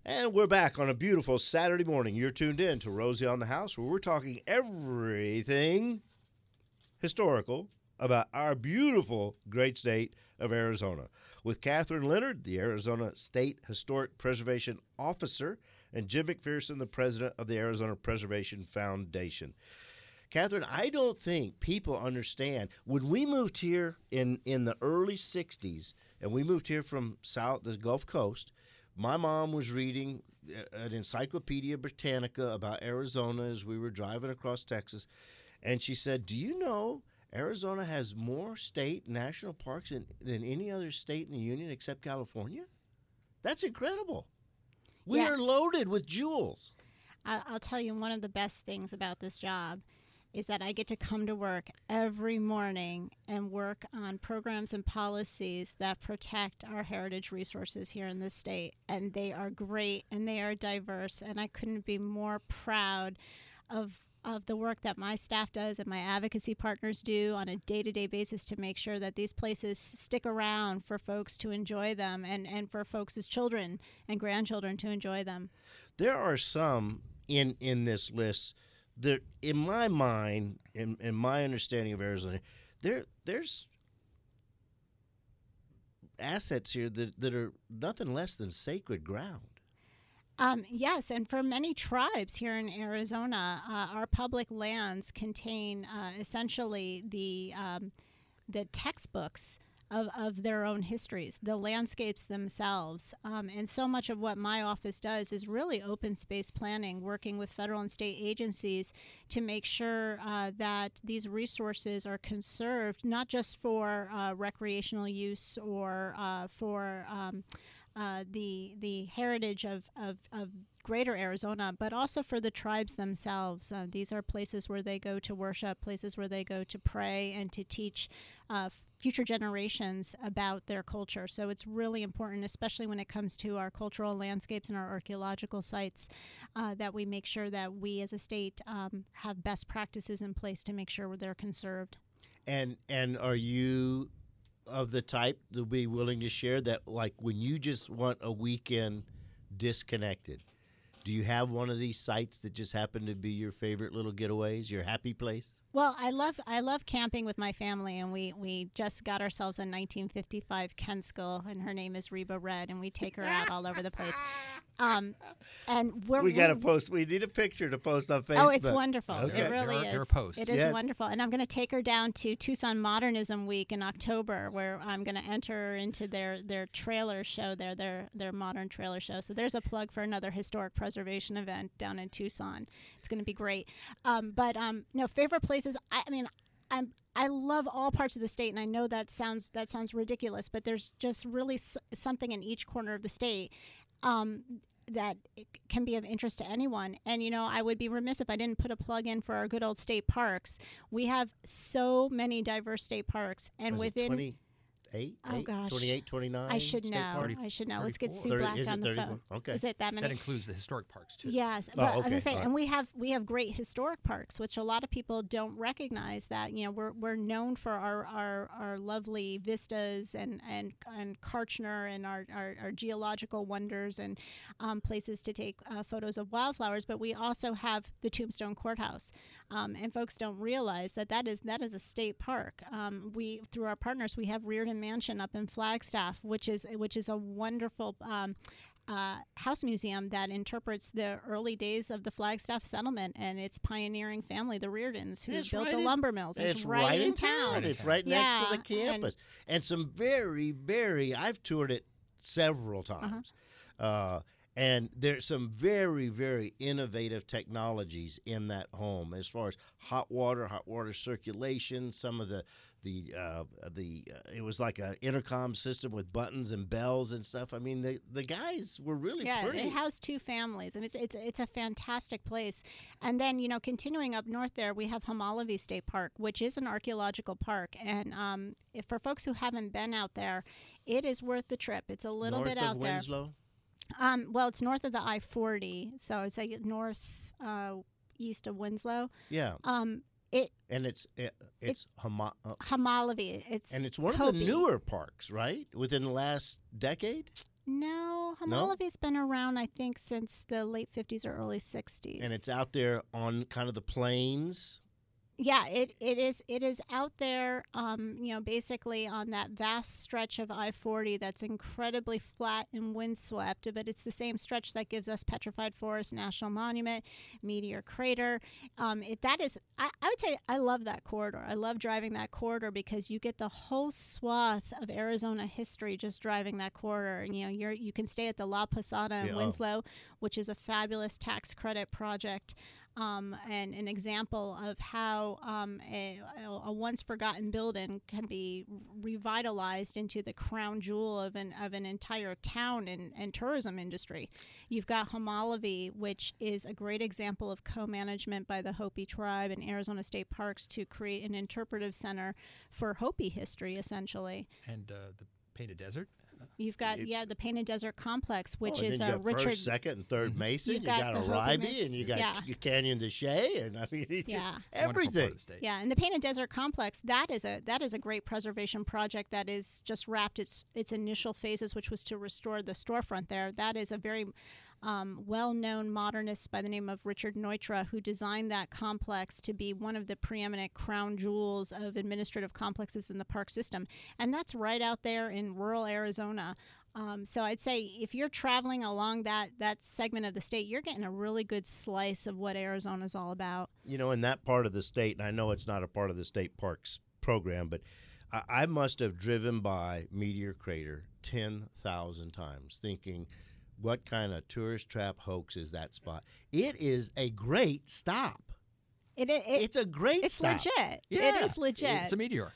And we're back on a beautiful Saturday morning. You're tuned in to Rosie on the House, where we're talking everything historical about our beautiful great state of Arizona with Catherine Leonard, the Arizona State Historic Preservation Officer, and Jim McPherson, the president of the Arizona Preservation Foundation. Catherine, I don't think people understand. When we moved here in the early 60s, and we moved here from the Gulf Coast, my mom was reading an Encyclopedia Britannica about Arizona as we were driving across Texas, and she said, do you know Arizona has more state national parks than any other state in the union except California? That's incredible. We are loaded with jewels. I'll tell you, one of the best things about this job is that I get to come to work every morning and work on programs and policies that protect our heritage resources here in the state. And they are great and they are diverse. And I couldn't be more proud of the work that my staff does and my advocacy partners do on a day-to-day basis to make sure that these places stick around for folks to enjoy them and for folks' children and grandchildren to enjoy them. There are some in this list that, in my mind, in my understanding of Arizona, there's assets here that are nothing less than sacred ground. Yes, and for many tribes here in Arizona, our public lands contain essentially the textbooks of their own histories, the landscapes themselves. And so much of what my office does is really open space planning, working with federal and state agencies to make sure that these resources are conserved, not just for recreational use or for the heritage of greater Arizona, but also for the tribes themselves. These are places where they go to worship, places where they go to pray and to teach future generations about their culture. So it's really important, especially when it comes to our cultural landscapes and our archaeological sites, that we make sure that we as a state have best practices in place to make sure they're conserved. And are you of the type to be willing to share that, like, when you just want a weekend disconnected, do you have one of these sites that just happen to be your favorite little getaways, your happy place? Well, I love camping with my family, and we just got ourselves a 1955 Kenskill, and her name is Reba Red, and we take her out all over the place. And we got to post. We need a picture to post on Facebook. Oh, it's wonderful. Okay. It really is. There are posts. It is wonderful. And I'm going to take her down to Tucson Modernism Week in October, where I'm going to enter her into their trailer show there, their modern trailer show. So there's a plug for another historic preservation event down in Tucson. It's going to be great. No, favorite places. I love all parts of the state, and I know that sounds ridiculous, but there's just really something in each corner of the state that it can be of interest to anyone. And, I would be remiss if I didn't put a plug in for our good old state parks. We have so many diverse state parks. And within 28, oh gosh, 28, 29. I should know. 30, I should know. 34. Let's get Sue Black on the phone. Okay. Is it that many? That includes the historic parks too. Yes, but I was gonna say, and we have great historic parks, which a lot of people don't recognize. That we're known for our lovely vistas and Kartchner and our geological wonders and places to take photos of wildflowers. But we also have the Tombstone Courthouse, and folks don't realize that is a state park. We, through our partners, we have Reardon Mansion up in Flagstaff, which is a wonderful house museum that interprets the early days of the Flagstaff settlement and its pioneering family, the Reardons, who built the lumber mills. It's right in town. It's right next to the campus. And some very, very, I've toured it several times. And there's some very, very innovative technologies in that home as far as hot water circulation, some of it was like an intercom system with buttons and bells and stuff. I mean, the guys were really pretty. Yeah, it housed two families. I mean, it's a fantastic place. And then, continuing up north there, we have Homology State Park, which is an archaeological park. And for folks who haven't been out there, it is worth the trip. It's a little bit out there. Winslow? Well, it's north of the I-40, so it's like north east of Winslow. Yeah. It's Homology. And it's one of the newer parks, right? Within the last decade? No, No? Hamalavi's been around, I think, since the late 50s or early 60s. And it's out there on kind of the plains. Yeah, it is out there, basically on that vast stretch of I-40 that's incredibly flat and windswept, but it's the same stretch that gives us Petrified Forest National Monument, Meteor Crater. I would say I love that corridor. I love driving that corridor because you get the whole swath of Arizona history just driving that corridor. You can stay at the La Posada in Winslow, which is a fabulous tax credit project. And an example of how a once forgotten building can be revitalized into the crown jewel of an entire town and tourism industry. You've got Hamalavi, which is a great example of co-management by the Hopi tribe and Arizona State Parks to create an interpretive center for Hopi history, essentially. And the Painted Desert. You've got the Painted Desert Complex, which is then you got Richard. First, Second, and Third Mason. You've You got got the Hopi Arribe, Mason. and you got Canyon de Chelly, and I mean, it's just It's a wonderful part everything. of the state. Yeah, and the Painted Desert Complex, that is a great preservation project that is just wrapped its initial phases, which was to restore the storefront there. That is a very well-known modernist by the name of Richard Neutra, who designed that complex to be one of the preeminent crown jewels of administrative complexes in the park system. And that's right out there in rural Arizona. So I'd say if you're traveling along that segment of the state, you're getting a really good slice of what Arizona's all about. In that part of the state, and I know it's not a part of the state parks program, but I must have driven by Meteor Crater 10,000 times thinking, what kind of tourist trap hoax is that spot? It is a great stop. It's a great stop. It's legit. Yeah. It is legit. It's a meteor.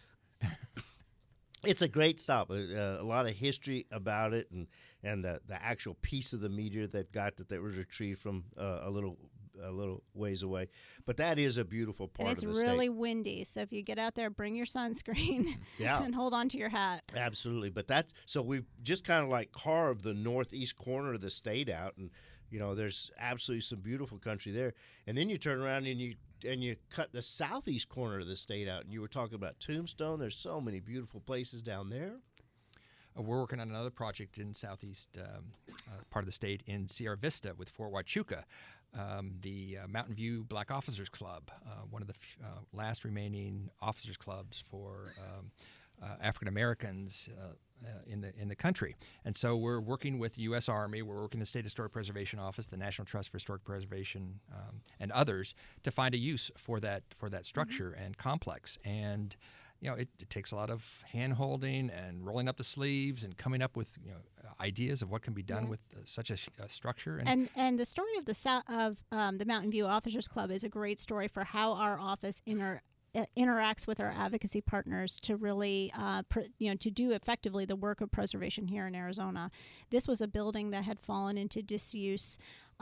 It's a great stop. A lot of history about it, and the actual piece of the meteor they've got that was retrieved from a little ways away. But that is a beautiful part and it's of the really state. windy, so if you get out there, bring your sunscreen Yeah. and hold on to your hat. Absolutely. But so we've just kind of like carved the northeast corner of the state out, and there's absolutely some beautiful country there. And then you turn around and you cut the southeast corner of the state out, and you were talking about Tombstone. There's so many beautiful places down there. We're working on another project in southeast part of the state in Sierra Vista with Fort Huachuca, the Mountain View Black Officers Club, one of the last remaining officers clubs for African Americans in the country. And so we're working with the U.S. Army, we're working with the State Historic Preservation Office, the National Trust for Historic Preservation, and others to find a use for that structure and complex. And it takes a lot of hand-holding and rolling up the sleeves and coming up with ideas of what can be done with such a structure. And the story of the Mountain View Officers Club is a great story for how our office interacts with our advocacy partners to really, to do effectively the work of preservation here in Arizona. This was a building that had fallen into disuse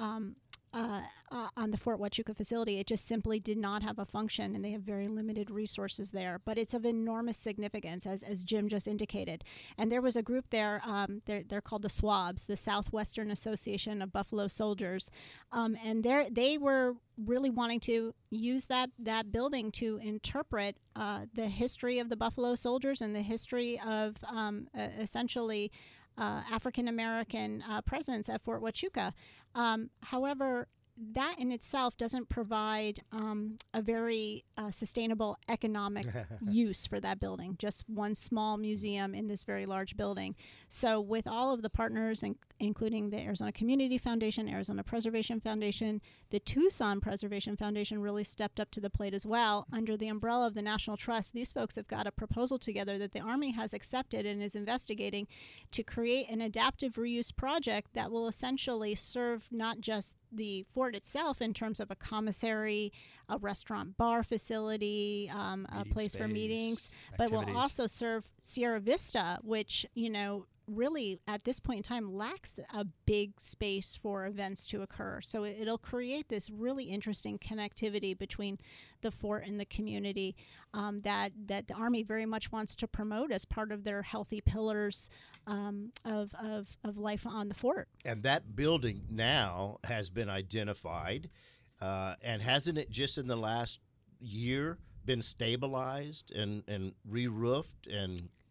on the Fort Huachuca facility. It just simply did not have a function, and they have very limited resources there. But it's of enormous significance, as Jim just indicated. And there was a group there, they're called the SWABs, the Southwestern Association of Buffalo Soldiers, and they were really wanting to use that building to interpret the history of the Buffalo Soldiers and the history of essentially African American presence at Fort Huachuca. However, that in itself doesn't provide a very sustainable economic use for that building, just one small museum in this very large building. So with all of the partners, including the Arizona Community Foundation, Arizona Preservation Foundation, the Tucson Preservation Foundation really stepped up to the plate as well. Under the umbrella of the National Trust, these folks have got a proposal together that the Army has accepted and is investigating to create an adaptive reuse project that will essentially serve not just the fort itself in terms of a commissary, a restaurant bar facility, a place for meetings, but will also serve Sierra Vista, which, really at this point in time lacks a big space for events to occur. So it'll create this really interesting connectivity between the fort and the community that the Army very much wants to promote as part of their healthy pillars of life on the fort. And that building now has been identified, and hasn't it just in the last year been stabilized and re-roofed and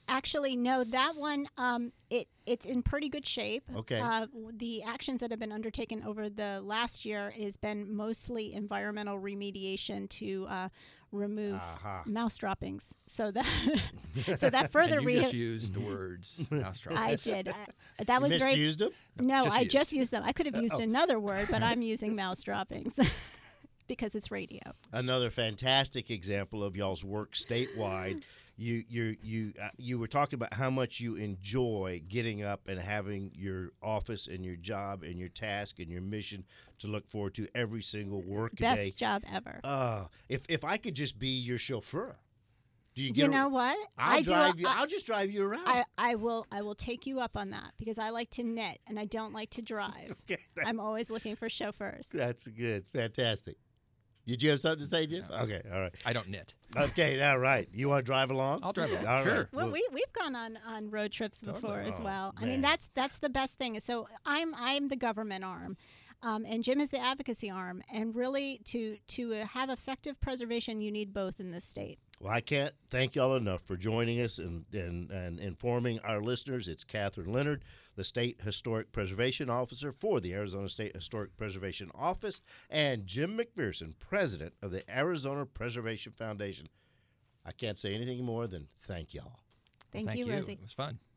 Actually, no, that one, it's in pretty good shape. Okay. The actions that have been undertaken over the last year has been mostly environmental remediation to remove mouse droppings. So that so that further And you just used the words mouse droppings. I did. That was You very. misused them? No, Just I used. just used them. I could have used another word, but I'm using mouse droppings because it's radio. Another fantastic example of y'all's work statewide. You were talking about how much you enjoy getting up and having your office and your job and your task and your mission to look forward to every single work day. Best job ever. If I could just be your chauffeur, do you get? You know what? I'll drive you. I'll just drive you around. I will take you up on that because I like to knit and I don't like to drive. Okay, I'm always looking for chauffeurs. that's good. Fantastic. Did you have something to say, Jim? No. Okay, all right. I don't knit. Okay, all right. You want to drive along? I'll drive along. All Sure. right. Well, we've gone on road trips before as Oh, well. I man. mean, that's the best thing. So I'm the government arm, and Jim is the advocacy arm. And really, to have effective preservation, you need both in this state. Well, I can't thank y'all enough for joining us and informing our listeners. It's Catherine Leonard, the State Historic Preservation Officer for the Arizona State Historic Preservation Office, and Jim McPherson, President of the Arizona Preservation Foundation. I can't say anything more than thank y'all. Thank Thank you, Rosie. It was fun.